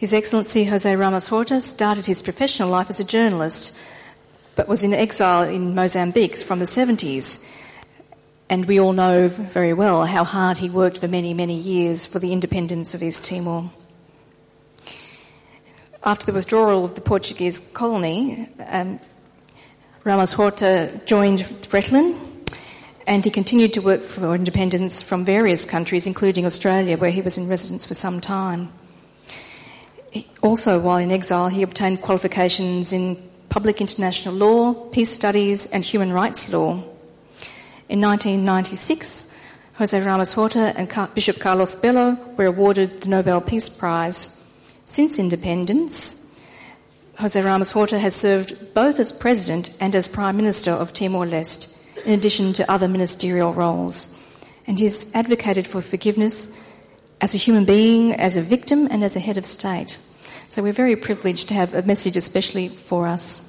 His Excellency Jose Ramos Horta started his professional life as a journalist, but was in exile in Mozambique from the 70s. And we all know very well how hard he worked for many, many years for the independence of East Timor. After the withdrawal of the Portuguese colony, Ramos Horta joined Fretilin, and he continued to work for independence from various countries, including Australia, where he was in residence for some time. Also, while in exile, he obtained qualifications in public international law, peace studies, and human rights law. In 1996, Jose Ramos Horta and Bishop Carlos Bello were awarded the Nobel Peace Prize. Since independence, Jose Ramos Horta has served both as President and as Prime Minister of Timor-Leste, in addition to other ministerial roles. And he's advocated for forgiveness as a human being, as a victim, and as a head of state. So we're very privileged to have a message especially for us.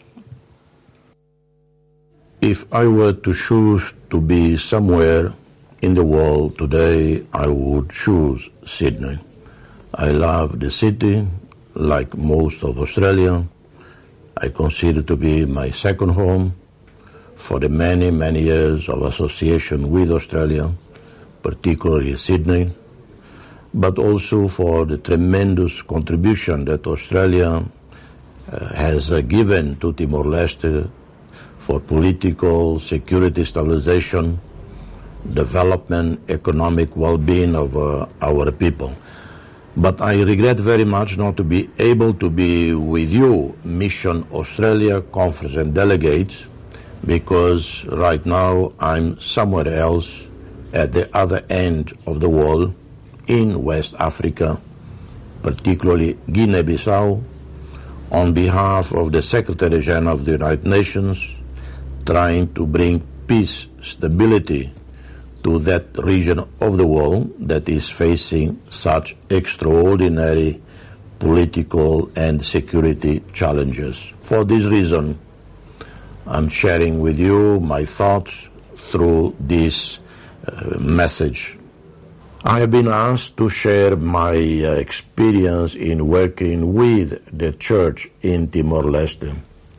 If I were to choose to be somewhere in the world today, I would choose Sydney. I love the city, like most of Australia. I consider it to be my second home for the many, many years of association with Australia, particularly Sydney, but also for the tremendous contribution that Australia has given to Timor-Leste for political, security stabilization, development, economic well-being of our people. But I regret very much not to be able to be with you, Mission Australia conference and delegates, because right now I'm somewhere else at the other end of the world, in West Africa, particularly Guinea-Bissau, on behalf of the Secretary General of the United Nations, trying to bring peace, stability to that region of the world that is facing such extraordinary political and security challenges. For this reason, I'm sharing with you my thoughts through this message. I have been asked to share my experience in working with the Church in Timor-Leste.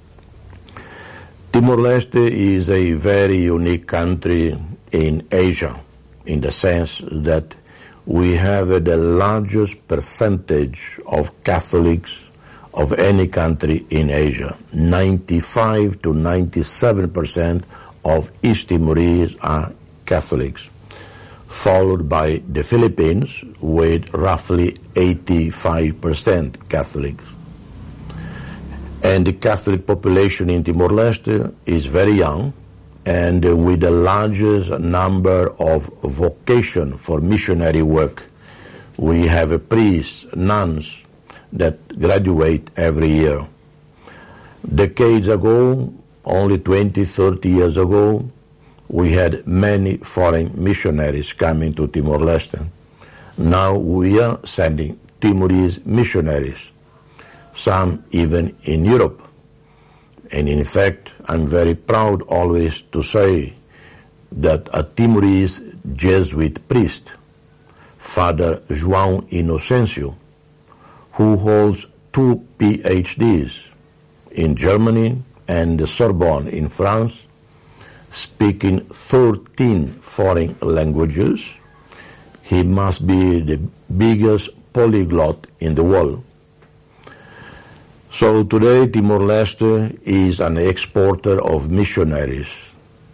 Timor-Leste is a very unique country in Asia, in the sense that we have the largest percentage of Catholics of any country in Asia. 95 to 97% of East Timorese are Catholics, followed by the Philippines with roughly 85% Catholics. And the Catholic population in Timor-Leste is very young, and with the largest number of vocation for missionary work. We have priests, nuns that graduate every year. Decades ago, only 20, 30 years ago, we had many foreign missionaries coming to Timor-Leste. Now we are sending Timorese missionaries, some even in Europe. And in fact, I'm very proud always to say that a Timorese Jesuit priest, Father João Inocencio, who holds 2 PhDs in Germany and the Sorbonne in France, speaking 13 foreign languages, he must be the biggest polyglot in the world. So today Timor-Leste is an exporter of missionaries.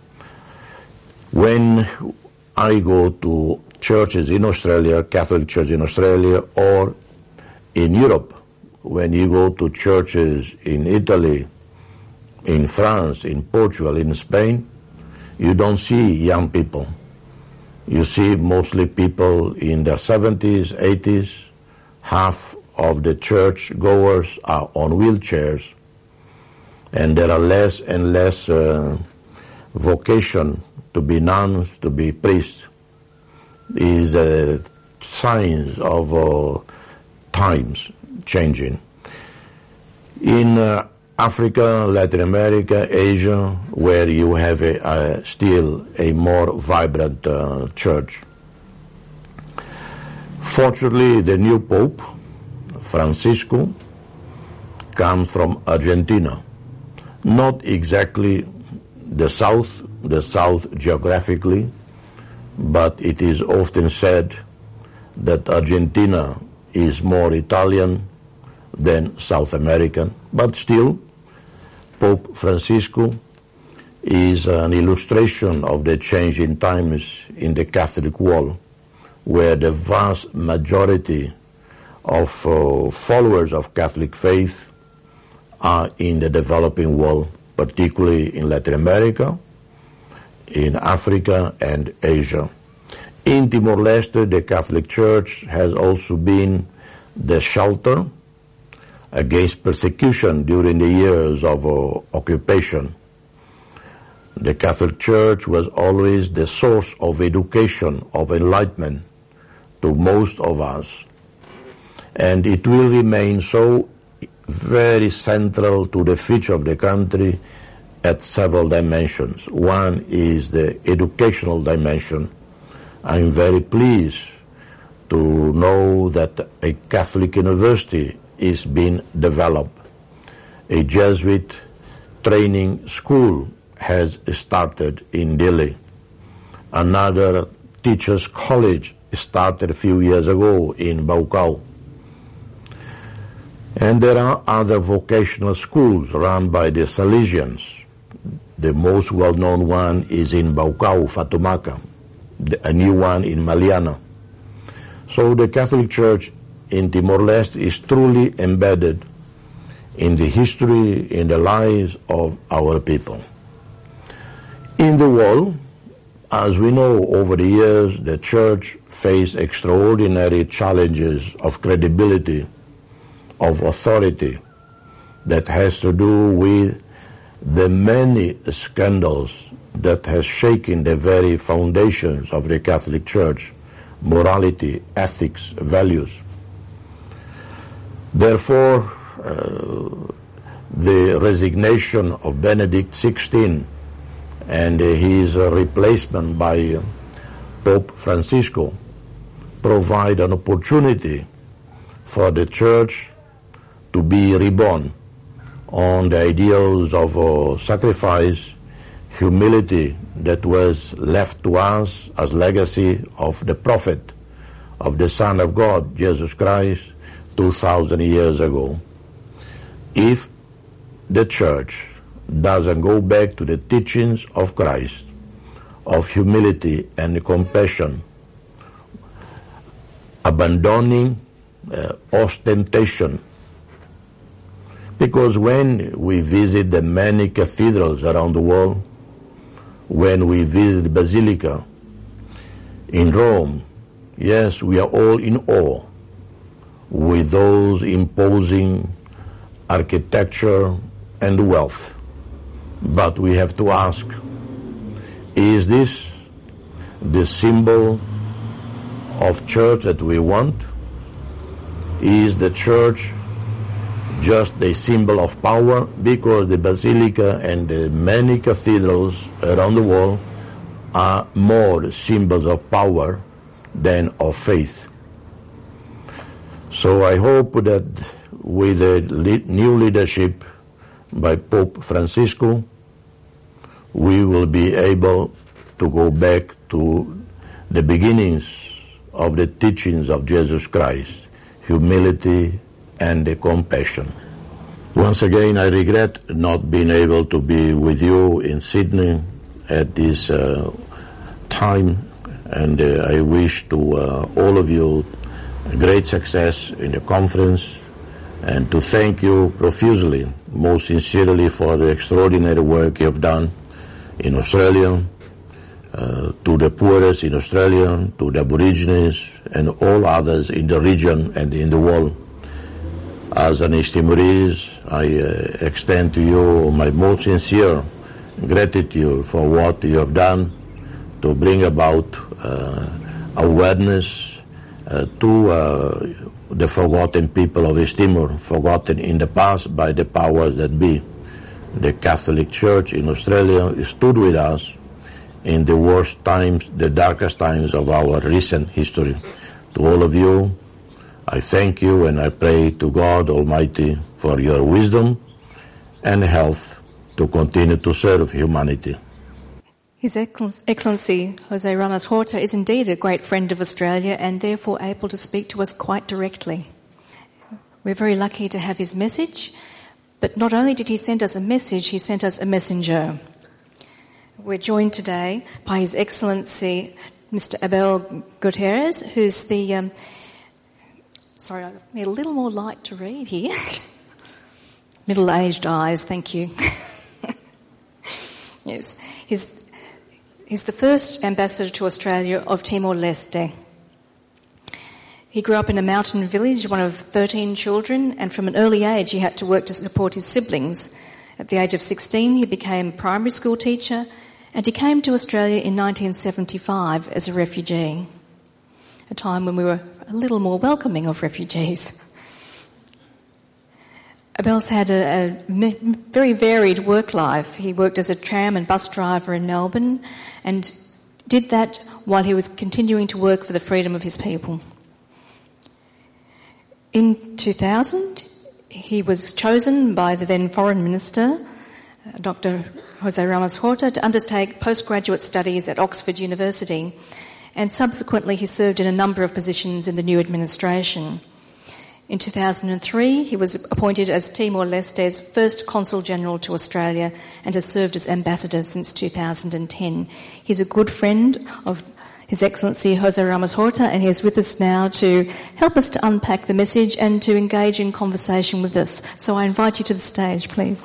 When I go to churches in Australia, Catholic church in Australia, or in Europe, when you go to churches in Italy, in France, in Portugal, in Spain, you don't see young people. You see mostly people in their 70s, 80s. Half of the church goers are on wheelchairs, and there are less and less vocation to be nuns, to be priests. Is signs of times changing. In Africa, Latin America, Asia, where you have still a more vibrant church. Fortunately, the new Pope, Francisco comes from Argentina. Not exactly the south geographically, but it is often said that Argentina is more Italian than South American. But still, Pope Francisco is an illustration of the changing times in the Catholic world, where the vast majority of followers of Catholic faith are in the developing world, particularly in Latin America, in Africa and Asia. In Timor-Leste, the Catholic Church has also been the shelter against persecution during the years of occupation. The Catholic Church was always the source of education, of enlightenment to most of us. And it will remain so, very central to the future of the country at several dimensions. One is the educational dimension. I'm very pleased to know that a Catholic university is being developed. A Jesuit training school has started in Delhi. Another teachers' college started a few years ago in Baucau. And there are other vocational schools run by the Salesians. The most well-known one is in Baucau, Fatoumata, a new one in Maliana. So the Catholic Church in Timor-Leste is truly embedded in the history, in the lives of our people. In the world, as we know, over the years, the Church faced extraordinary challenges of credibility, of authority, that has to do with the many scandals that has shaken the very foundations of the Catholic Church, morality, ethics, values. Therefore, the resignation of Benedict XVI and his replacement by Pope Francisco provide an opportunity for the Church to be reborn on the ideals of sacrifice, humility that was left to us as legacy of the prophet, of the Son of God, Jesus Christ, 2,000 years ago. If the Church doesn't go back to the teachings of Christ, of humility and compassion, abandoning ostentation, because when we visit the many cathedrals around the world, when we visit the Basilica in Rome, yes, we are all in awe with those imposing architecture and wealth. But we have to ask, is this the symbol of church that we want? Is the church just a symbol of power? Because the Basilica and the many cathedrals around the world are more symbols of power than of faith. So I hope that with the new leadership by Pope Francisco, we will be able to go back to the beginnings of the teachings of Jesus Christ, humility and compassion. Once again, I regret not being able to be with you in Sydney at this time, and I wish to all of you great success in the conference, and to thank you profusely, most sincerely, for the extraordinary work you have done in Australia, to the poorest in Australia, to the Aborigines, and all others in the region and in the world. As an East Timorese, I extend to you my most sincere gratitude for what you have done to bring about awareness to the forgotten people of East Timor, forgotten in the past by the powers that be. The Catholic Church in Australia stood with us in the worst times, the darkest times of our recent history. To all of you, I thank you and I pray to God Almighty for your wisdom and health to continue to serve humanity. His Excellency Jose Ramos Horta is indeed a great friend of Australia and therefore able to speak to us quite directly. We're very lucky to have his message, but not only did he send us a message, he sent us a messenger. We're joined today by His Excellency Mr. Abel Gutierrez, who's the... sorry, I need a little more light to read here. Middle-aged eyes, thank you. Yes, he's the first ambassador to Australia of Timor-Leste. He grew up in a mountain village, one of 13 children, and from an early age he had to work to support his siblings. At the age of 16 he became a primary school teacher, and he came to Australia in 1975 as a refugee, a time when we were a little more welcoming of refugees. Abel's had a very varied work life. He worked as a tram and bus driver in Melbourne and did that while he was continuing to work for the freedom of his people. In 2000, he was chosen by the then Foreign Minister, Dr. Jose Ramos Horta, to undertake postgraduate studies at Oxford University, and subsequently he served in a number of positions in the new administration. In 2003, he was appointed as Timor-Leste's first Consul General to Australia and has served as ambassador since 2010. He's a good friend of His Excellency Jose Ramos Horta, and he is with us now to help us to unpack the message and to engage in conversation with us. So I invite you to the stage, please.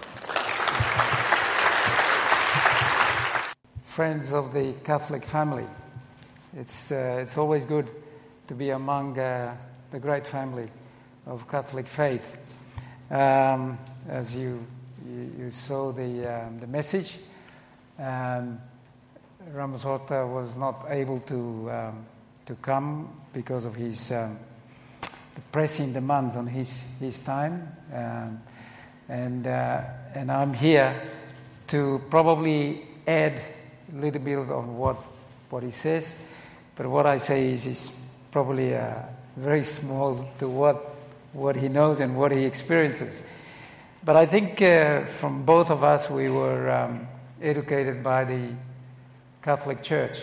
Friends of the Catholic family, it's always good to be among the great family of Catholic faith. As you saw the message, Ramos Horta was not able to come because of his the pressing demands on his time, and I'm here to probably add a little bit on what he says, but what I say is probably very small to what he knows and what he experiences. But I think from both of us we were educated by the Catholic Church.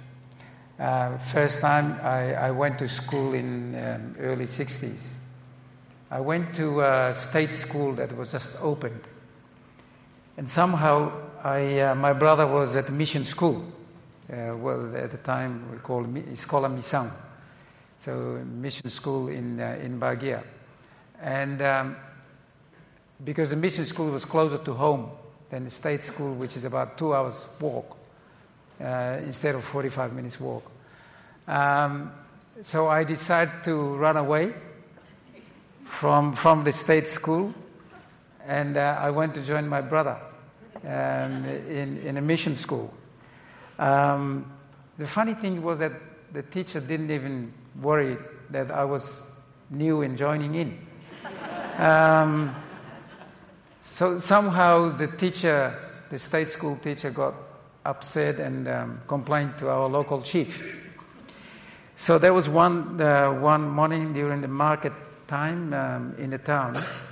First time I went to school in early 60s. I went to a state school that was just opened. And somehow my brother was at mission school. Well, at the time we called Escola Missão. So mission school in Baguia. And because the mission school was closer to home than the state school, which is about 2 hours walk, instead of 45 minutes walk. So I decided to run away from the state school, and I went to join my brother in a mission school. The funny thing was that the teacher didn't even worry that I was new in joining in. So somehow the state school teacher got upset and complained to our local chief. So there was one morning during the market time in the town.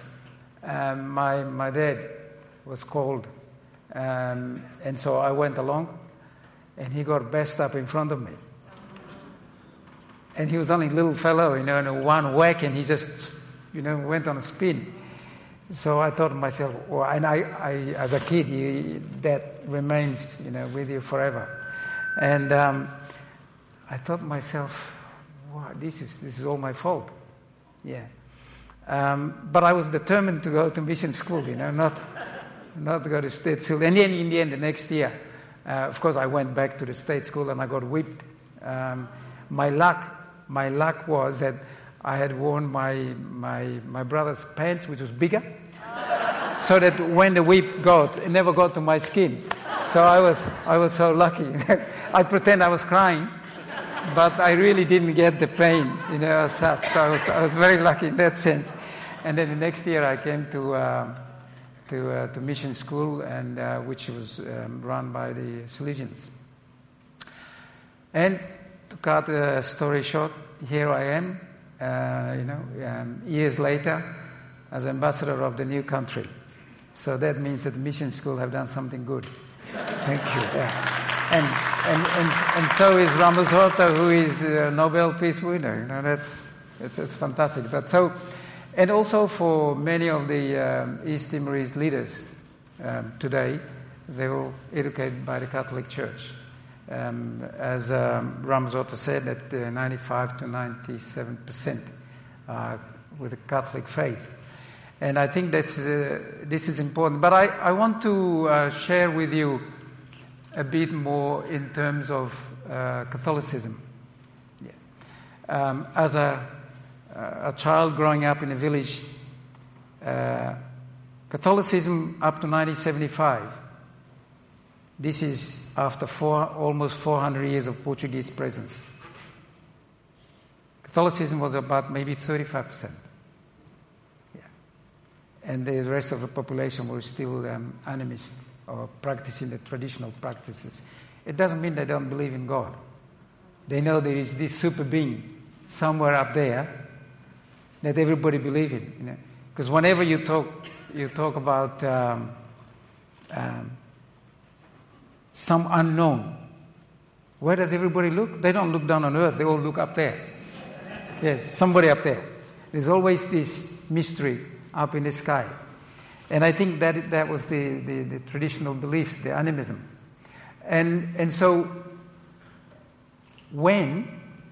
My dad was called, and so I went along, and he got bashed up in front of me. And he was only a little fellow, and one whack, and he just, went on a spin. So I thought to myself, well, and I as a kid, that remains, with you forever. And I thought to myself, wow, this is all my fault. Yeah. But I was determined to go to mission school, not to go to state school. And then in the end, the next year, of course, I went back to the state school and I got whipped. My luck was that I had worn my brother's pants, which was bigger, so that when the whip it never got to my skin. So I was so lucky. I pretend I was crying, but I really didn't get the pain, as such. So I was very lucky in that sense. And then the next year I came to mission school, and which was run by the Salesians. And to cut the story short, here I am, years later as ambassador of the new country. So that means that the mission school have done something good. Thank you. Yeah. And so is Ramos Horta, who is a Nobel Peace winner. It's fantastic. But so, and also for many of the East Timorese leaders today, they were educated by the Catholic Church. As Ramos Horta said, that 95 to 97% with the Catholic faith. And I think this is important. But I want to share with you a bit more in terms of Catholicism. Yeah. As a child growing up in a village, Catholicism up to 1975, this is after almost 400 years of Portuguese presence. Catholicism was about maybe 35%. And the rest of the population were still animist or practicing the traditional practices. It doesn't mean they don't believe in God. They know there is this super being somewhere up there that everybody believes in. Because whenever you talk about some unknown, where does everybody look? They don't look down on earth. They all look up there. Yes, somebody up there. There's always this mystery up in the sky. And I think that was the traditional beliefs, the animism. And so when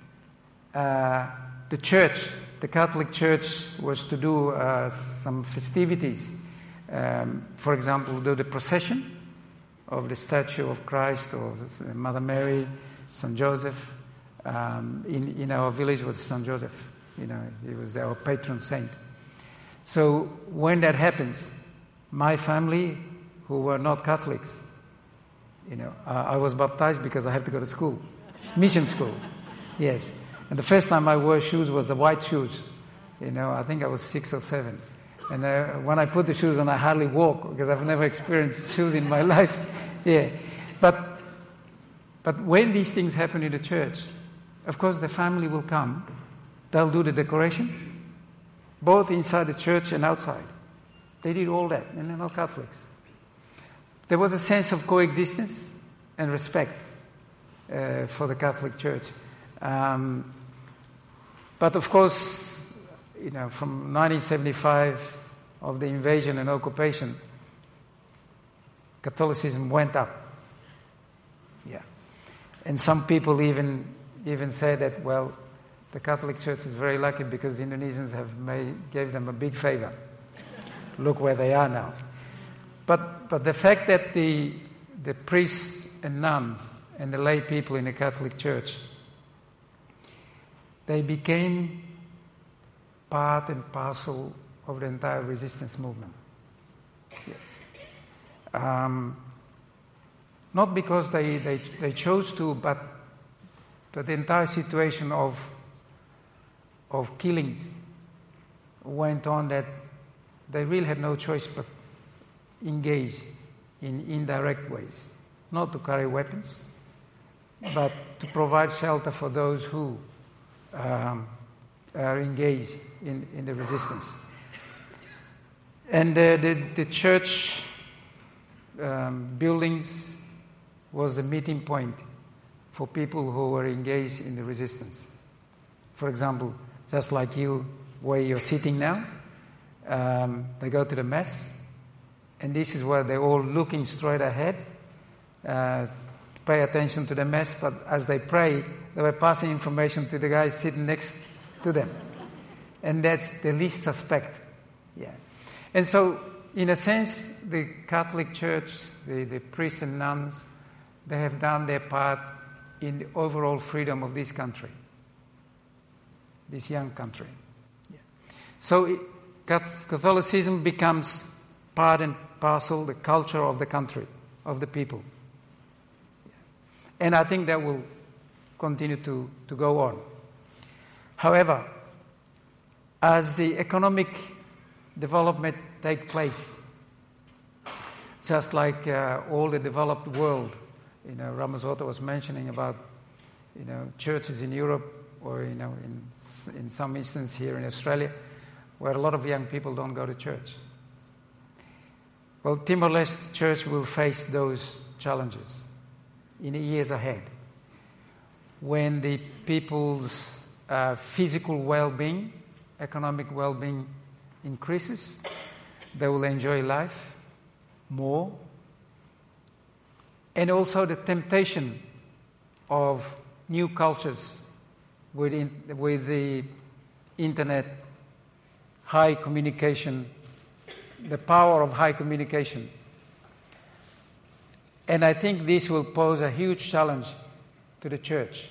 the church, the Catholic Church, was to do some festivities, for example, do the procession of the statue of Christ or Mother Mary, St. Joseph. In our village was St. Joseph. He was our patron saint. So when that happens, my family, who were not Catholics, I was baptized because I had to go to school, mission school, yes. And the first time I wore shoes was the white shoes. I think I was 6 or 7. And when I put the shoes on, I hardly walk because I've never experienced shoes in my life. Yeah, but when these things happen in the church, of course the family will come. They'll do the decoration, both inside the church and outside. They did all that, and they're not Catholics. There was a sense of coexistence and respect for the Catholic Church. But of course, from 1975, of the invasion and occupation, Catholicism went up. Yeah. And some people even say that, well, the Catholic Church is very lucky because the Indonesians gave them a big favor. Look where they are now. But the fact that the priests and nuns and the lay people in the Catholic Church, they became part and parcel of the entire resistance movement. Yes. Not because they chose to, but the entire situation of killings went on, that they really had no choice but engage in indirect ways, not to carry weapons, but to provide shelter for those who are engaged in the resistance. And the church buildings was the meeting point for people who were engaged in the resistance. For example, just like you, where you're sitting now, they go to the Mass, and this is where they're all looking straight ahead, pay attention to the Mass, but as they pray, they were passing information to the guy sitting next to them. And that's the least suspect. Yeah. And so, in a sense, the Catholic Church, the priests and nuns, they have done their part in the overall freedom of this country, this young country. Yeah. So Catholicism becomes part and parcel, the culture of the country, of the people. And I think that will continue to go on. However, as the economic development takes place, just like all the developed world, Ramos Horta was mentioning about, churches in Europe or, in in some instance here in Australia, where a lot of young people don't go to church. Well, Timor-Leste Church will face those challenges in the years ahead, when the people's physical well-being, economic well-being increases. They will enjoy life more. And also the temptation of new cultures with the internet, high communication, the power of high communication. And I think this will pose a huge challenge to the church.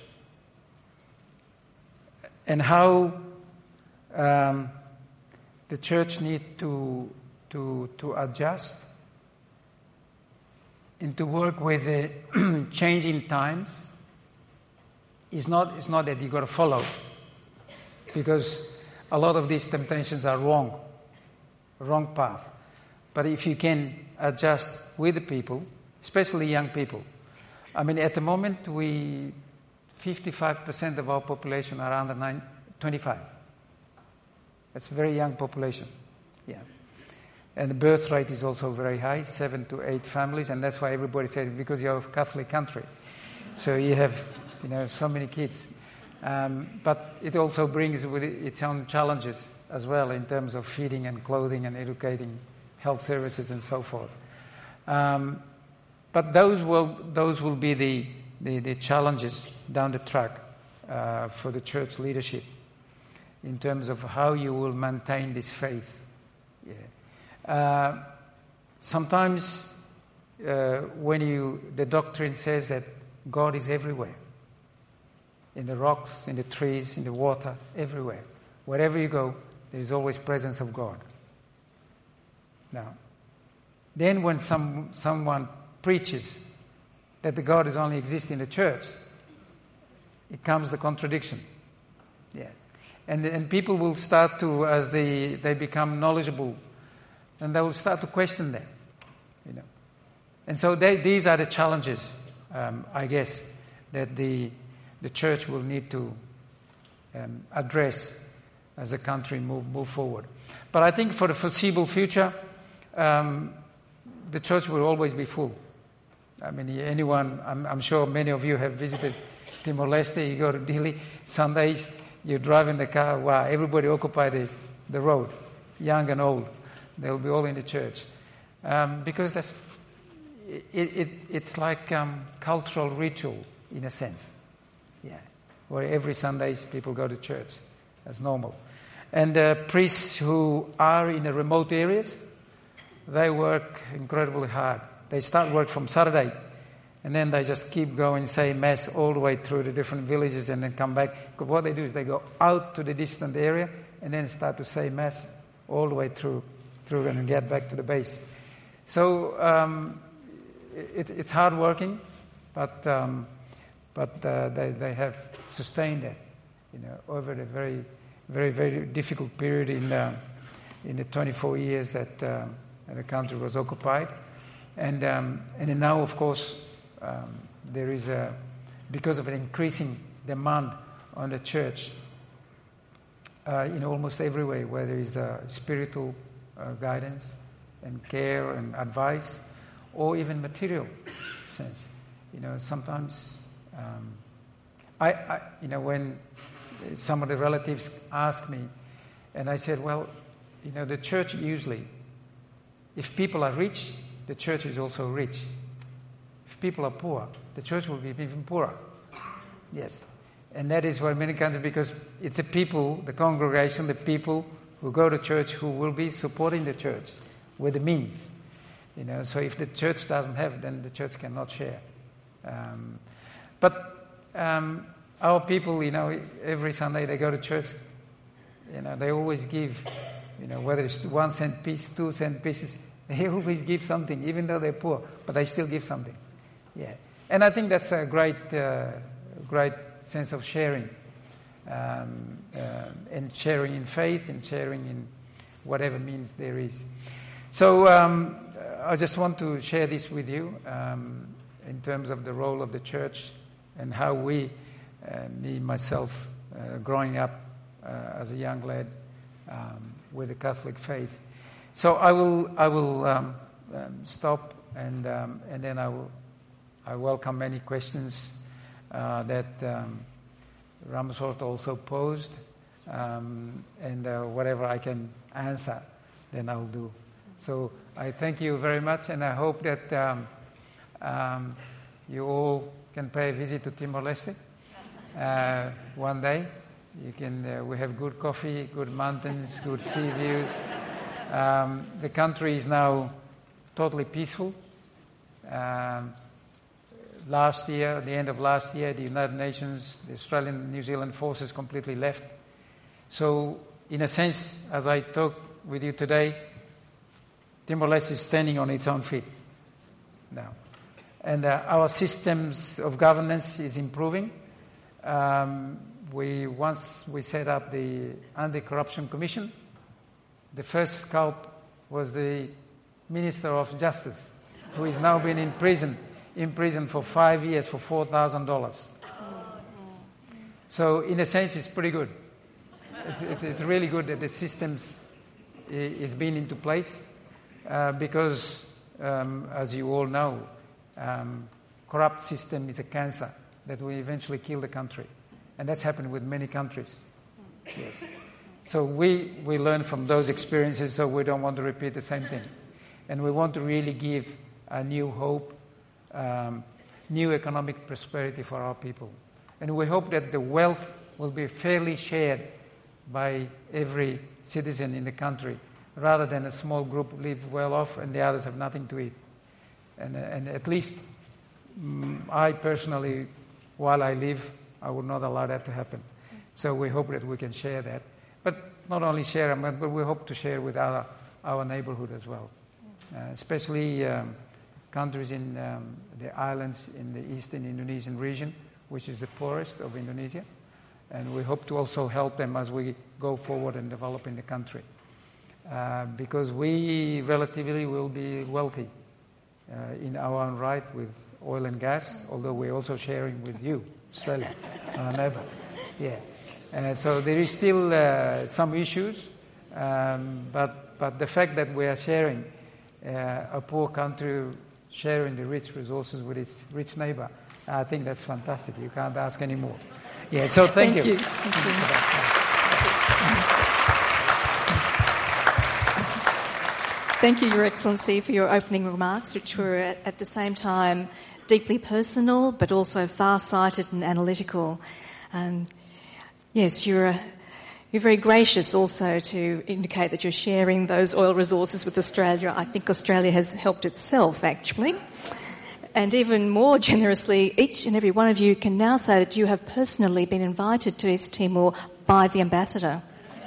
And how the church needs to adjust and to work with the changing times. It's not that you've got to follow, because a lot of these temptations are wrong path. But if you can adjust with the people, especially young people. I mean, at the moment, 55% of our population are under 25. That's a very young population. Yeah. And the birth rate is also very high, 7 to 8 families, and that's why everybody says, because you're a Catholic country. So you have, so many kids. But it also brings with it its own challenges as well in terms of feeding and clothing and educating, health services and so forth. But those will be the challenges down the track for the church leadership in terms of how you will maintain this faith. Yeah. Sometimes when the doctrine says that God is everywhere, in the rocks, in the trees, in the water, everywhere. Wherever you go, there is always presence of God. Now, then when someone preaches that the God is only exists in the church, it comes the contradiction. Yeah. And people will start to, as they become knowledgeable, and they will start to question them. And so these are the challenges, I guess, that the church will need to address as the country move forward. But I think for the foreseeable future, the church will always be full. I mean, I'm sure many of you have visited Timor-Leste. You go to Dili, Sundays, you drive in the car, wow, everybody occupy the road, young and old. They'll be all in the church. Because it's like cultural ritual, in a sense. Yeah, where every Sundays people go to church. That's normal. And priests who are in the remote areas, they work incredibly hard. They start work from Saturday, and then they just keep going, say Mass all the way through the different villages and then come back. Because what they do is they go out to the distant area and then start to say Mass all the way through and get back to the base. So it's hard working, but they have sustained it, over a very, very, very difficult period in the 24 years that the country was occupied, and now, of course, there is because of an increasing demand on the church in almost every way, where there is spiritual guidance and care and advice, or even material sense. Sometimes. When some of the relatives ask me, and I said, well, the church usually, if people are rich, the church is also rich. If people are poor, the church will be even poorer. Yes. And that is where many countries, because it's the people, the congregation, the people who go to church who will be supporting the church with the means. So if the church doesn't have, then the church cannot share. But our people, every Sunday they go to church, they always give, whether it's 1 cent piece, 2 cent pieces, they always give something, even though they're poor, but they still give something. Yeah. And I think that's a great sense of sharing, and sharing in faith and sharing in whatever means there is. So I just want to share this with you in terms of the role of the church and how we, me, myself, growing up as a young lad with the Catholic faith. So I will stop, and then I welcome any questions that Ramaphosa also posed, and whatever I can answer, then I'll do. So I thank you very much, and I hope that you all can pay a visit to Timor-Leste one day. You can. We have good coffee, good mountains, good sea views. The country is now totally peaceful. Last year, at the end of last year, the United Nations, the Australian and New Zealand forces completely left. So, in a sense, as I talk with you today, Timor-Leste is standing on its own feet now. And our systems of governance is improving. Once we set up the Anti-Corruption Commission, the first scalp was the Minister of Justice, who has now been in prison for 5 years for $4,000. So, in a sense, it's pretty good. It's really good that the systems is being into place because, as you all know, corrupt system is a cancer that will eventually kill the country. And that's happened with many countries. Yes. So we learn from those experiences, so we don't want to repeat the same thing. And we want to really give a new hope, new economic prosperity for our people. And we hope that the wealth will be fairly shared by every citizen in the country, rather than a small group live well off and the others have nothing to eat. And at least I personally, while I live, I would not allow that to happen. So we hope that we can share that. But not only share them, but we hope to share with our neighborhood as well. Especially countries in the islands in the eastern Indonesian region, which is the poorest of Indonesia. And we hope to also help them as we go forward and develop in the country. Because we relatively will be wealthy in our own right with oil and gas, although we're also sharing with you, Australia, our neighbor. Yeah. So there is still some issues, but the fact that we are sharing a poor country sharing the rich resources with its rich neighbor, I think that's fantastic. You can't ask any more. Yeah. So thank you. Thank you. Thank you, Your Excellency, for your opening remarks, which were at the same time deeply personal, but also far-sighted and analytical. Yes, you're very gracious also to indicate that you're sharing those oil resources with Australia. I think Australia has helped itself, actually. And even more generously, each and every one of you can now say that you have personally been invited to East Timor by the ambassador.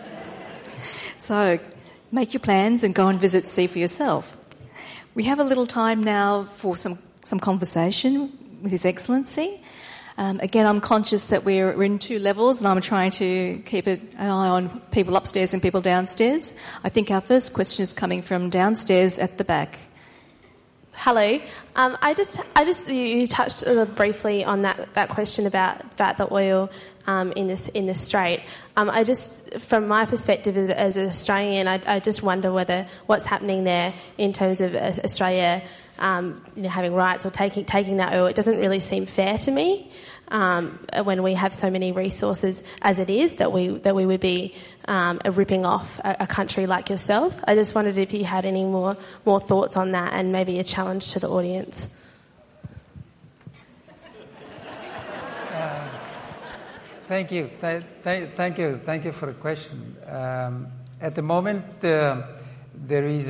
So make your plans and go and see for yourself. We have a little time now for some conversation with His Excellency. Again, I'm conscious that we're in two levels and I'm trying to keep an eye on people upstairs and people downstairs. I think our first question is coming from downstairs at the back. Hello. You touched briefly on that question about the oil in the Strait. From my perspective as an Australian, I just wonder whether what's happening there in terms of Australia, having rights or taking that oil, it doesn't really seem fair to me. When we have so many resources as it is, that we would be ripping off a country like yourselves. I just wondered if you had any more thoughts on that, and maybe a challenge to the audience. Thank you. Thank you for the question. At the moment, there is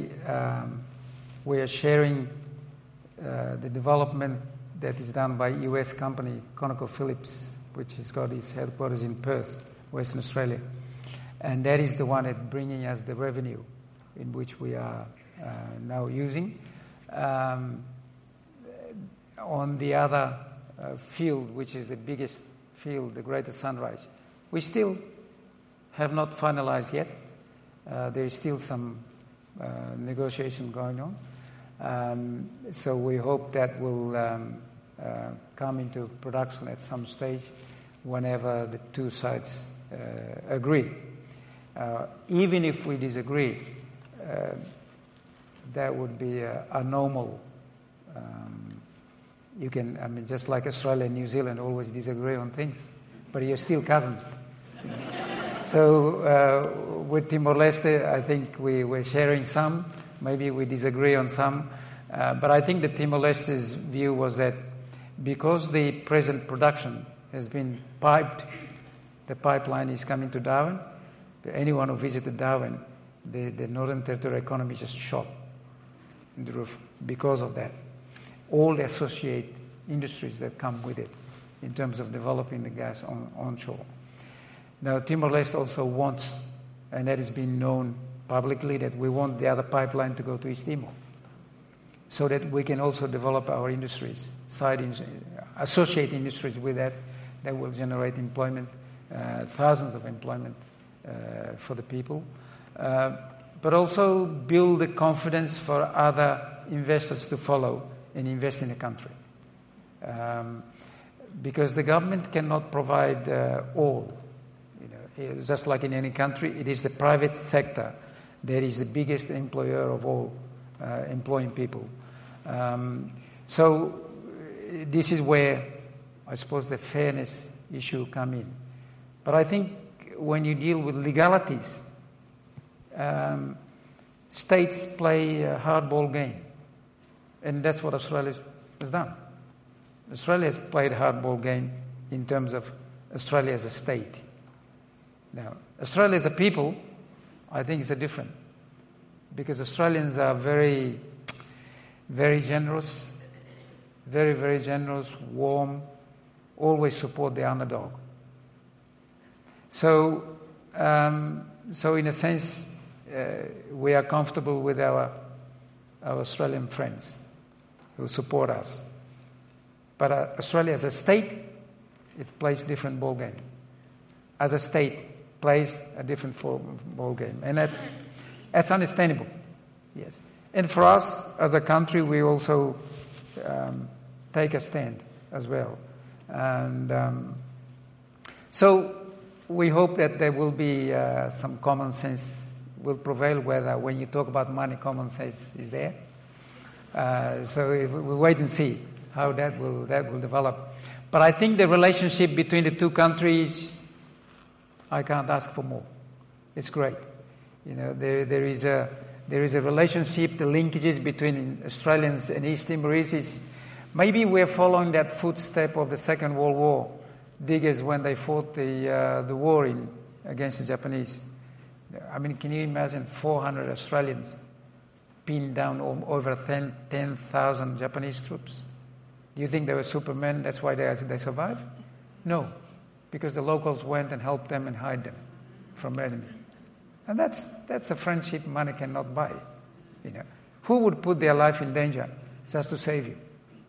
we are sharing the development that is done by US company ConocoPhillips, which has got its headquarters in Perth, Western Australia. And that is the one that's bringing us the revenue in which we are now using. On the other field, which is the biggest field, the Greater Sunrise, we still have not finalized yet. There is still some negotiation going on. So we hope that will come into production at some stage whenever the two sides agree. Even if we disagree, that would be a normal. You can, I mean, just like Australia and New Zealand always disagree on things, but you're still cousins. So with Timor-Leste, I think we're sharing some. Maybe we disagree on some. But I think the Timor-Leste's view was that because the present production has been piped, the pipeline is coming to Darwin. Anyone who visited Darwin, the Northern Territory economy just shot in the roof because of that. All the associate industries that come with it in terms of developing the gas onshore. Now, Timor-Leste also wants, and that has been known publicly, that we want the other pipeline to go to East Timor so that we can also develop our industries, associate industries with that will generate employment, thousands of employment for the people, but also build the confidence for other investors to follow and invest in the country. Because the government cannot provide all. Just like in any country, it is the private sector that is the biggest employer of all, employing people. So this is where I suppose the fairness issue come in. But I think when you deal with legalities, states play a hardball game. And that's what Australia has done. Australia has played a hardball game in terms of Australia as a state. Now, Australia as a people, I think is different. Because Australians are very, very generous, very, very generous, warm, always support the underdog. So in a sense, we are comfortable with our Australian friends who support us. But Australia as a state, it plays a different ball game. As a state, plays a different ball game, and that's understandable. Yes, and for us as a country, we also take a stand as well, and so we hope that there will be some common sense will prevail. Whether when you talk about money, common sense is there. So we'll wait and see how that will develop. But I think the relationship between the two countries, I can't ask for more. It's great. There is a relationship, the linkages between Australians and East Timorese. Maybe we're following that footstep of the Second World War, diggers when they fought the war against the Japanese. I mean, can you imagine 400 Australians pinned down over 10,000 Japanese troops? Do you think they were supermen? That's why they survived? No, because the locals went and helped them and hid them from enemy. And that's a friendship money cannot buy. Who would put their life in danger just to save you?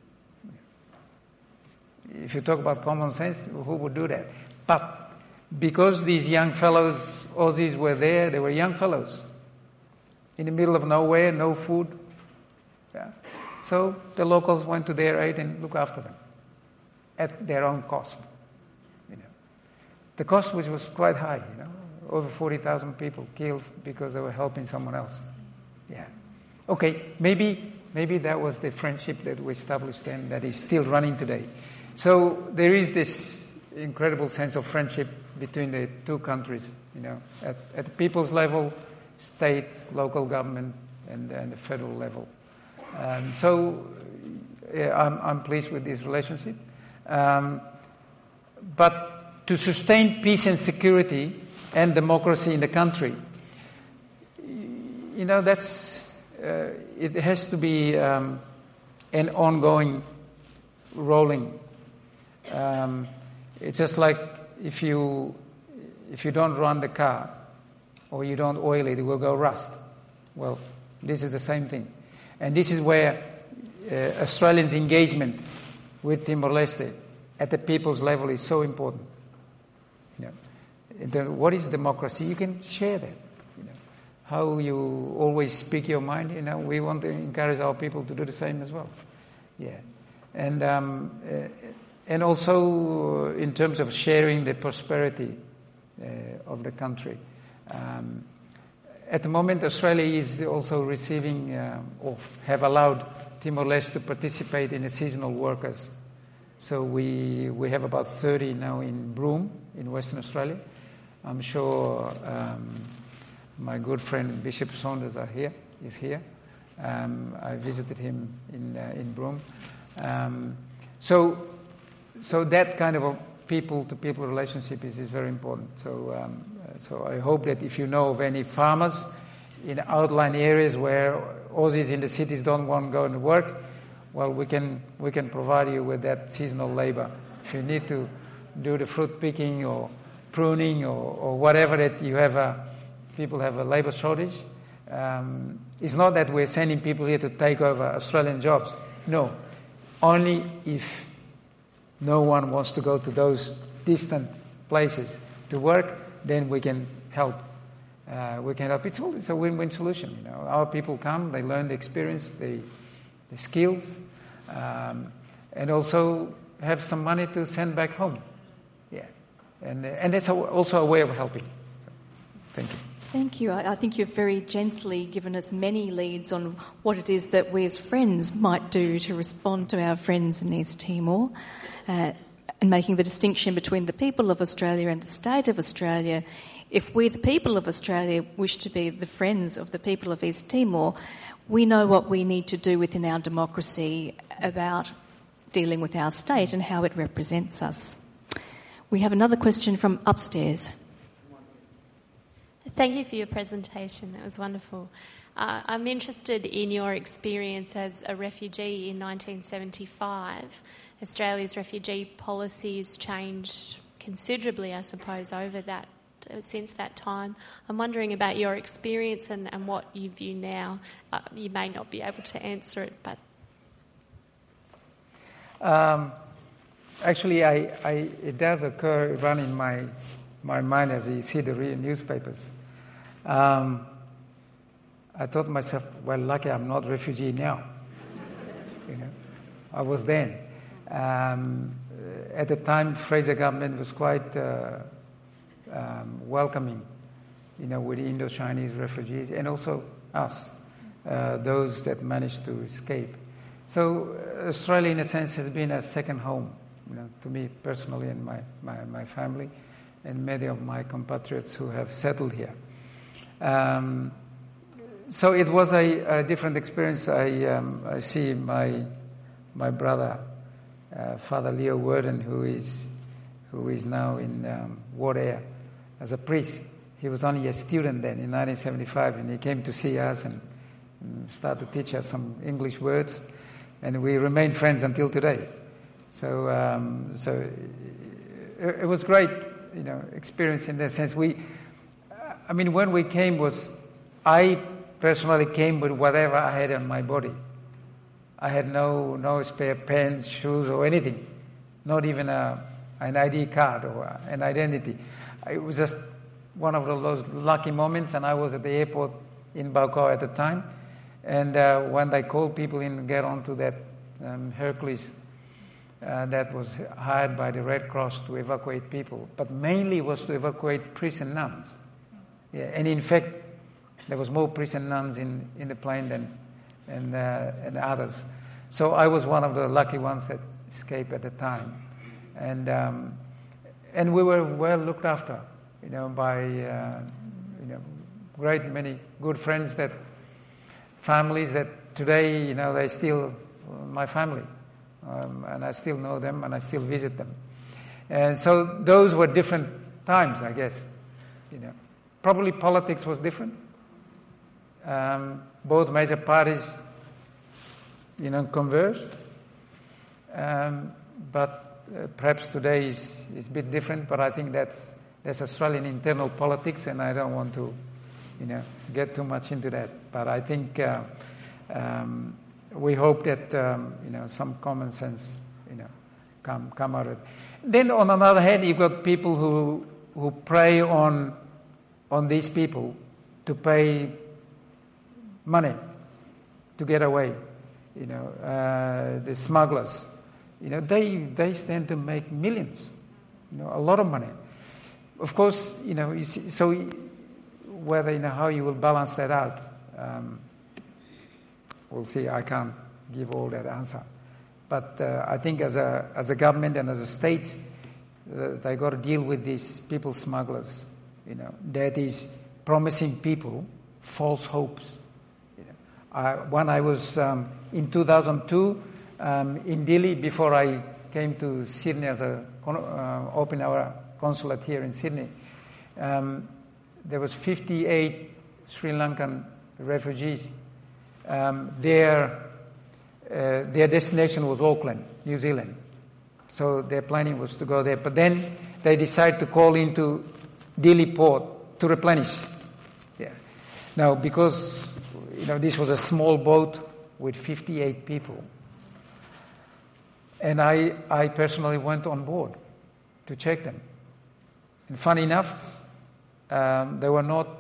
If you talk about common sense, who would do that? But because these young fellows, Aussies, were there, they were young fellows in the middle of nowhere, no food. Yeah. So the locals went to their aid and looked after them at their own cost. The cost which was quite high, over 40,000 people killed because they were helping someone else. Yeah. Okay, maybe that was the friendship that we established then that is still running today. So there is this incredible sense of friendship between the two countries, at the people's level, state, local government, and the federal level. So I'm pleased with this relationship. But to sustain peace and security and democracy in the country, it has to be an ongoing, rolling. It's just like if you don't run the car or you don't oil it, it will go rust. Well, this is the same thing. And this is where Australians' engagement with Timor-Leste at the people's level is so important. What is democracy? You can share that. How you always speak your mind. We want to encourage our people to do the same as well. Yeah, and also in terms of sharing the prosperity of the country. At the moment, Australia is also receiving or have allowed Timor-Leste to participate in the seasonal workers. So we have about 30 now in Broome in Western Australia. I'm sure my good friend Bishop Saunders is here. I visited him in Broome. So that kind of a people-to-people relationship is very important. So I hope that if you know of any farmers in outlying areas where Aussies in the cities don't want to go to work, well, we can provide you with that seasonal labor. If you need to do the fruit picking or pruning or whatever that you have, people have a labor shortage. It's not that we're sending people here to take over Australian jobs. No, only if no one wants to go to those distant places to work, then we can help. It's a win-win solution. You know, our people come, they learn the experience, the skills, and also have some money to send back home. Yeah, and that's also a way of helping. So, thank you. Thank you. I think you've very gently given us many leads on what it is that we as friends might do to respond to our friends in East Timor, and making the distinction between the people of Australia and the state of Australia. If we, the people of Australia, wish to be the friends of the people of East Timor, we know what we need to do within our democracy about dealing with our state and how it represents us. We have another question from upstairs. Thank you for your presentation. That was wonderful. I'm interested in your experience as a refugee in 1975. Australia's refugee policy has changed considerably, I suppose, since that time. I'm wondering about your experience and what you view now. You may not be able to answer it, but... Actually, it does run in my mind as you see the newspapers. I thought to myself, well, lucky I'm not a refugee now. You know, I was then. At the time, Fraser government was quite welcoming, you know, with the Indo-Chinese refugees and also us, those that managed to escape. So Australia, in a sense, has been a second home, you know, to me personally and my family and many of my compatriots who have settled here. So it was a different experience. I see my brother, Father Leo Worden, who is now in Ward Air as a priest. He was only a student then in 1975, and he came to see us and started to teach us some English words, and we remained friends until today. So it was great, you know, experience in that sense. When we came I personally came with whatever I had on my body. I had no spare pants, shoes, or anything, not even an ID card or an identity. It was just one of those lucky moments, and I was at the airport in Baucau at the time, and when they called people in to get onto that Hercules that was hired by the Red Cross to evacuate people, but mainly was to evacuate priests and nuns. Yeah, and in fact, there was more priests and nuns in the plane than others. So I was one of the lucky ones that escaped at the time, and we were well looked after, you know, by great many good friends, families that today, you know, they still my family, and I still know them and I still visit them, and so those were different times, I guess, you know. Probably politics was different. Both major parties, you know, converged. But perhaps today is a bit different. But I think that's Australian internal politics, and I don't want to, you know, get too much into that. But I think we hope that you know, some common sense, you know, come out of it. Then on another hand, you've got people who prey on these people to pay money to get away, you know, the smugglers, you know, they stand to make millions, you know, a lot of money. of course, you see, so whether, how you will balance that out, we'll see. I can't give all that answer. But I think as a government and as a state, they got to deal with these people smugglers, that is promising people false hopes. When I was in 2002 in Delhi, before I came to Sydney open our consulate here in Sydney, there was 58 Sri Lankan refugees. Their destination was Auckland, New Zealand. So their planning was to go there. But then they decided to call into Delhi port to replenish. Yeah. Now, because this was a small boat with 58 people, and I personally went on board to check them. And funny enough, they were not.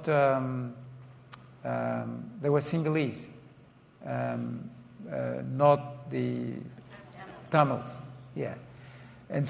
They were Sinhalese, not the Tamils. Yeah. And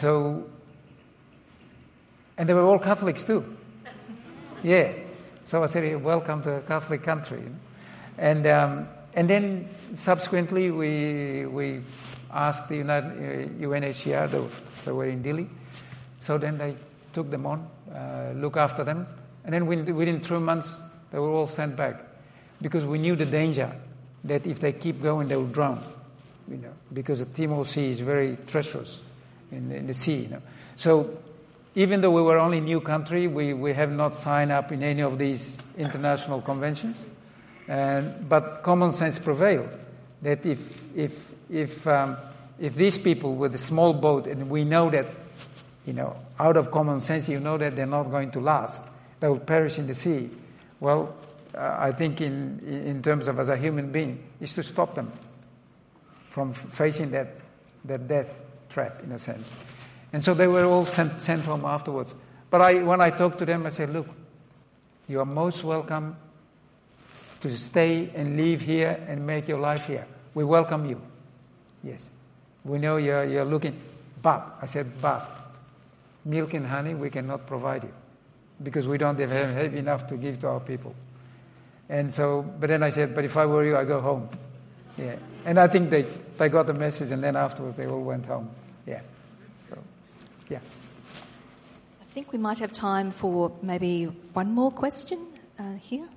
they were all Catholics too. Yeah. So I said, welcome to a Catholic country. And then subsequently we asked the UNHCR, they were in Delhi. So then they took them on, look after them. And then within 3 months, they were all sent back. Because we knew the danger that if they keep going, they will drown. Because the Timor Sea is very treacherous in the sea. So even though we were only a new country, we have not signed up in any of these international conventions. But common sense prevailed that if these people with a small boat, and we know that, out of common sense, that they're not going to last, they will perish in the sea. Well, I think in terms of as a human being, is to stop them from facing that death trap, in a sense. And so they were all sent home afterwards. But when I talked to them, I said, look, you are most welcome to stay and live here and make your life here. We welcome you. Yes. We know you're looking. But, I said, milk and honey we cannot provide you because we don't have enough to give to our people. And so, but then I said, but if I were you, I'd go home. Yeah. And I think they got the message, and then afterwards they all went home. Yeah. So, yeah. I think we might have time for maybe one more question here.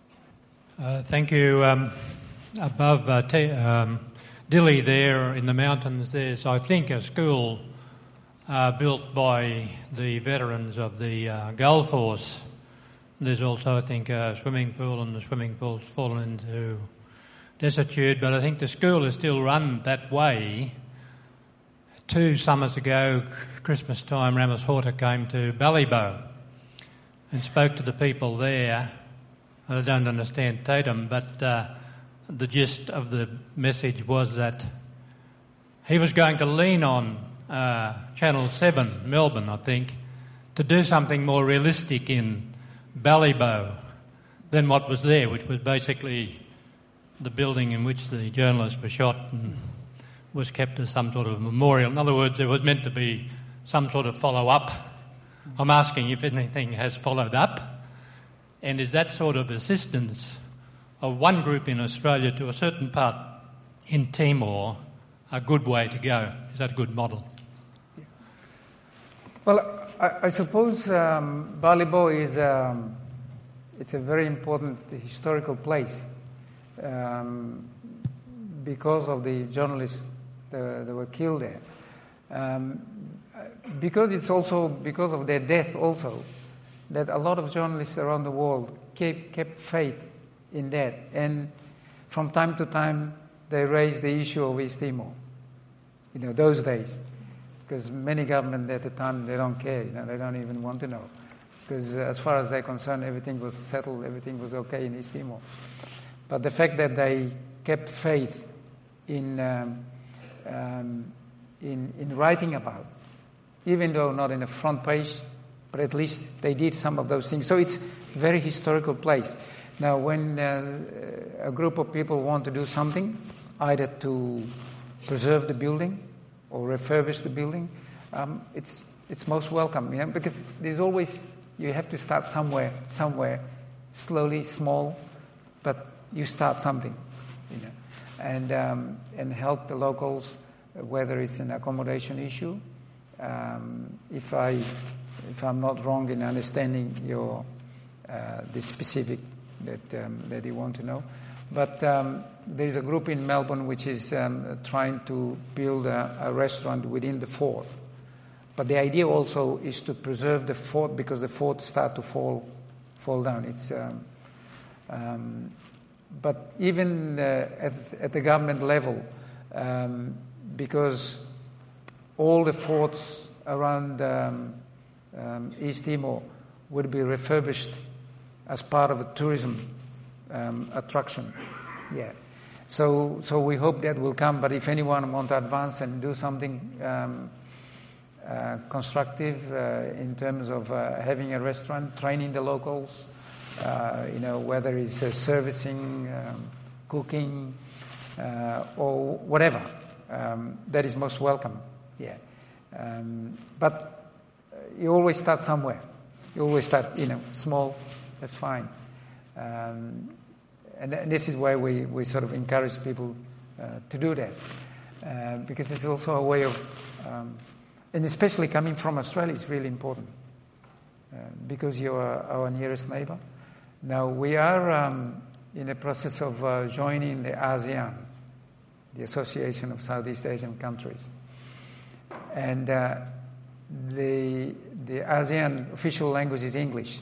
Thank you. Above Delhi there in the mountains, there's, I think, a school built by the veterans of the Gulf Force. There's also, I think, a swimming pool, and the swimming pool's fallen into desuetude, but I think the school is still run that way. 2 summers ago, Christmas time, Ramos Horta came to Ballybough and spoke to the people there. I don't understand Tatum, but the gist of the message was that he was going to lean on Channel 7, Melbourne, I think, to do something more realistic in Ballybough than what was there, which was basically the building in which the journalist was shot and was kept as some sort of memorial. In other words, there was meant to be some sort of follow-up. I'm asking if anything has followed up, and is that sort of assistance of one group in Australia to a certain part in Timor a good way to go? Is that a good model? Well, I suppose Ballybough is it's a very important historical place because of the journalists that were killed there. Because it's also because of their death also that a lot of journalists around the world kept faith in that, and from time to time they raised the issue of East Timor. Those days. Because many governments at the time, they don't care, they don't even want to know. Because as far as they're concerned, everything was settled, everything was okay in East Timor. But the fact that they kept faith in writing about, even though not in the front page, but at least they did some of those things. So it's a very historical place. Now, when a group of people want to do something, either to preserve the building or refurbish the building, it's most welcome, because there's always You have to start somewhere, slowly, small, but you start something, and help the locals, whether it's an accommodation issue. If I'm not wrong in understanding your the specific that you want to know, but there is a group in Melbourne which is trying to build a restaurant within the fort. But the idea also is to preserve the fort, because the fort start to fall down. It's but even at the government level, because all the forts around East Timor would be refurbished as part of a tourism attraction. Yeah. So we hope that will come. But if anyone wants to advance and do something constructive in terms of having a restaurant, training the locals, whether it's servicing, cooking, or whatever, that is most welcome. Yeah. But you always start somewhere. You always start, small. That's fine. And this is why we sort of encourage people to do that, because it's also a way of, and especially coming from Australia, it's really important, because you're our nearest neighbour. Now we are in the process of joining the ASEAN, the Association of Southeast Asian Countries, and the ASEAN official language is English.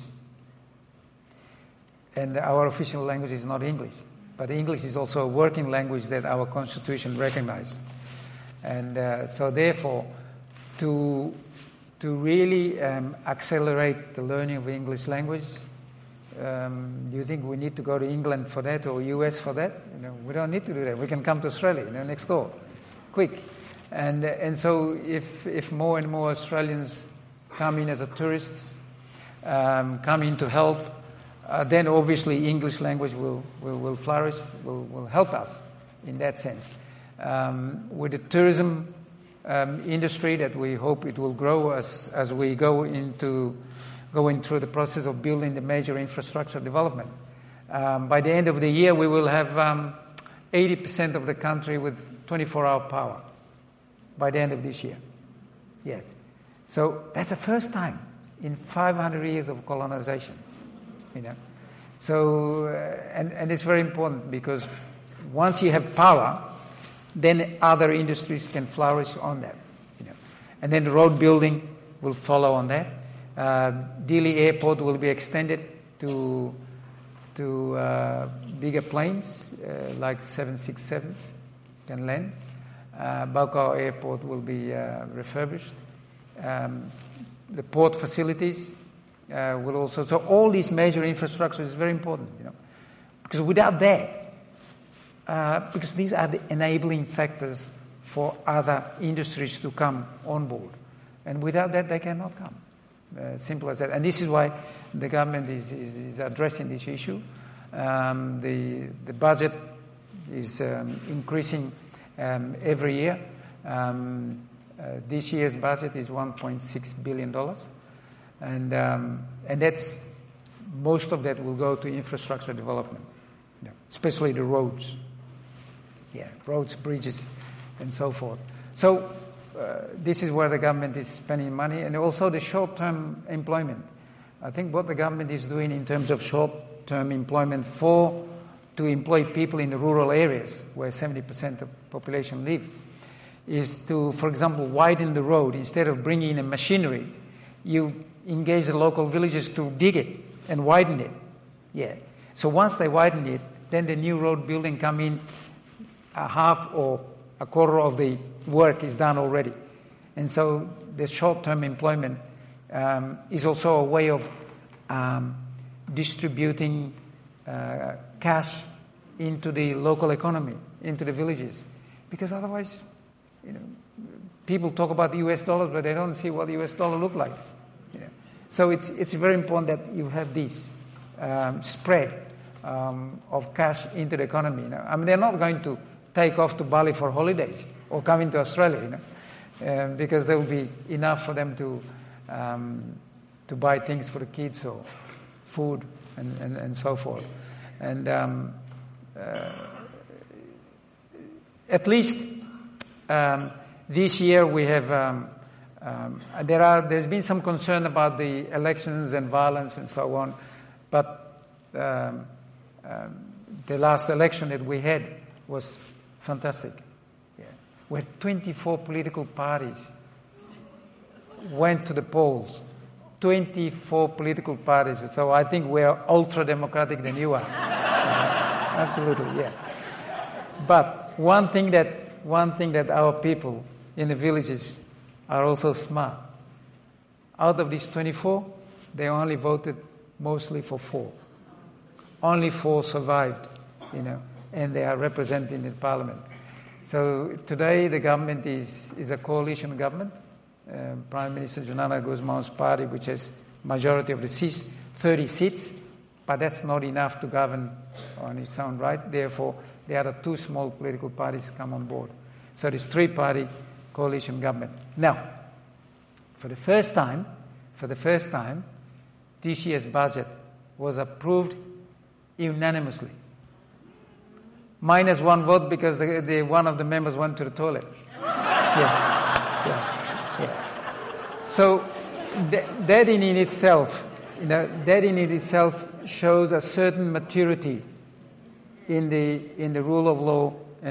And our official language is not English, but English is also a working language that our constitution recognizes. And so therefore, to really accelerate the learning of English language, do you think we need to go to England for that or US for that? We don't need to do that. We can come to Australia, next door, quick. And so if more and more Australians come in as a tourists, come in to help, then obviously English language will flourish, will help us in that sense. With the tourism industry, that we hope it will grow as we going through the process of building the major infrastructure development. By the end of the year, we will have 80% of the country with 24-hour power. By the end of this year, yes. So that's the first time in 500 years of colonization. So, and it's very important, because once you have power, then other industries can flourish on that, And then the road building will follow on that. Dili Airport will be extended to bigger planes, like 767s can land. Baucau Airport will be refurbished. The port facilities will also. So all these major infrastructure is very important, because without that, because these are the enabling factors for other industries to come on board, and without that they cannot come. Simple as that. And this is why the government is addressing this issue. The budget is increasing every year. This year's budget is $1.6 billion. And that's, most of that will go to infrastructure development, especially the roads. Roads, bridges, and so forth. So this is where the government is spending money, and also the short-term employment. I think what the government is doing in terms of short-term employment to employ people in the rural areas where 70% of the population live, is to, for example, widen the road. Instead of bringing in a machinery, you engage the local villagers to dig it and widen it. So once they widen it, then the new road building come in, a half or a quarter of the work is done already. And so the short-term employment is also a way of distributing cash into the local economy, into the villages. Because otherwise, people talk about the US dollars, but they don't see what the US dollar look like. So it's very important that you have this spread of cash into the economy. They're not going to take off to Bali for holidays or come into Australia, because there will be enough for them to buy things for the kids or food and so forth. And at least this year we have there's been some concern about the elections and violence and so on, but the last election that we had was fantastic. Yeah. Where 24 political parties went to the polls. 24 political parties. So I think we are ultra-democratic than you are. Absolutely, yeah. But one thing that our people in the villages are also smart. Out of these 24, they only voted mostly for 4. Only 4 survived, and they are represented in the parliament. So today the government is a coalition government. Prime Minister Junana Guzman's party, which has majority of the seats, 30 seats, but that's not enough to govern on its own right. Therefore, the other 2 small political parties come on board. So this 3-party coalition government. Now, for the first time, this year's budget was approved unanimously. Minus 1 vote because one of the members went to the toilet. Yes. Yeah. So that in itself, shows a certain maturity in the rule of law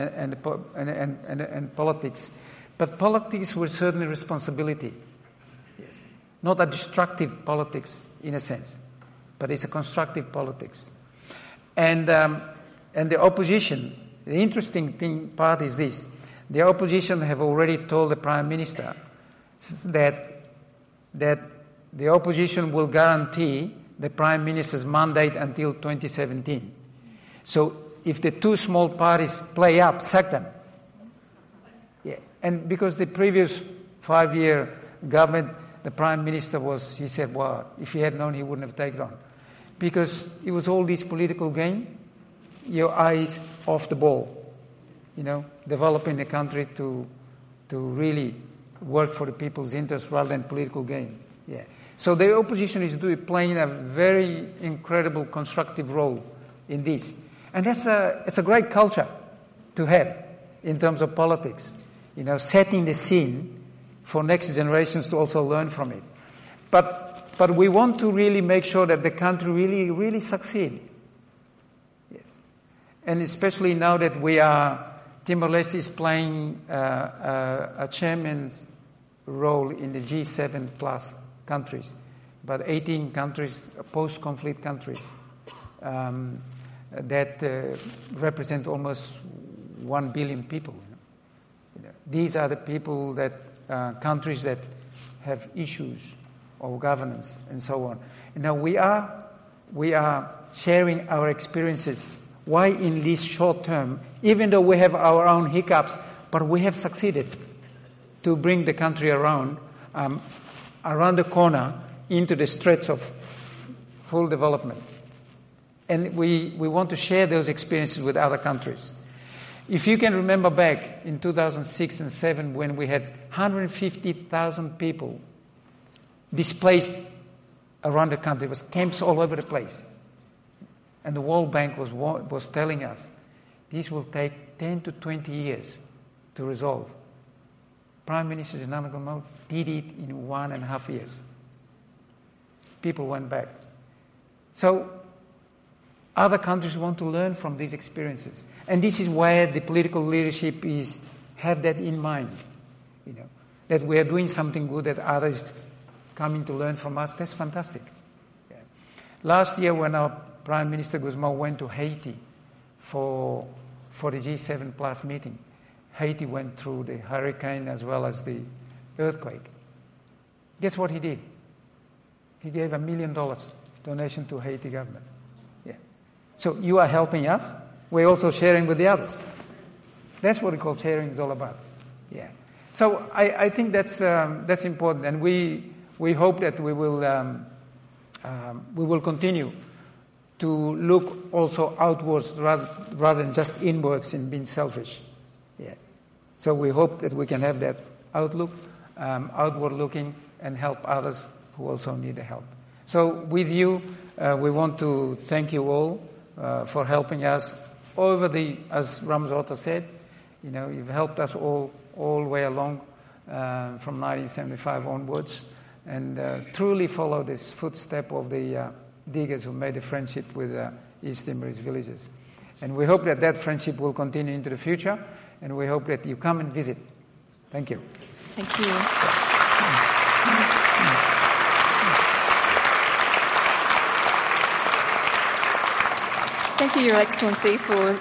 and politics. But politics with certain responsibility. Yes. Not a destructive politics in a sense, but it's a constructive politics. And the opposition, the interesting part is this: the opposition have already told the Prime Minister that the opposition will guarantee the Prime Minister's mandate until 2017. So if the 2 small parties play up, sack them. Yeah. And because the previous 5-year government, the Prime Minister he said, well, if he had known, he wouldn't have taken on. Because it was all this political game, your eyes off the ball, developing the country to really work for the people's interests rather than political gain. Yeah. So the opposition is playing a very incredible constructive role in this. And it's a great culture to have in terms of politics, setting the scene for next generations to also learn from it. But we want to really make sure that the country really, really succeed. Yes. And especially now that Timor-Leste is playing a chairman's role in the G7 plus countries, about 18 countries, post-conflict countries, that represent almost 1 billion people. These are the people countries that have issues of governance and so on. And now we are sharing our experiences. Why in this short term, even though we have our own hiccups, but we have succeeded to bring the country around the corner into the stretch of full development. And we want to share those experiences with other countries. If you can remember back in 2006 and 2007 when we had 150,000 people displaced around the country, it was camps all over the place. And the World Bank was telling us this will take 10 to 20 years to resolve. Prime Minister Junana Guzman did it in 1.5 years. People went back. So other countries want to learn from these experiences. And this is where the political leadership have that in mind. That we are doing something good that others coming to learn from us. That's fantastic. Yeah. Last year when our Prime Minister Guzman went to Haiti for the G7 plus meeting, Haiti went through the hurricane as well as the earthquake. Guess what he did? He gave $1 million donation to Haiti government. Yeah. So you are helping us. We're also sharing with the others. That's what we call sharing is all about. Yeah. So I think that's important, and we hope that we will continue to look also outwards rather than just inwards in being selfish. Yeah. So we hope that we can have that outlook, outward looking, and help others who also need the help. So with you, we want to thank you all for helping us as Ramswater said, you've helped us all the way along from 1975 onwards, and truly follow this footstep of the diggers who made a friendship with East Timorese villagers. And we hope that friendship will continue into the future, and we hope that you come and visit. Thank you. Thank you. Thank you, Your Excellency, for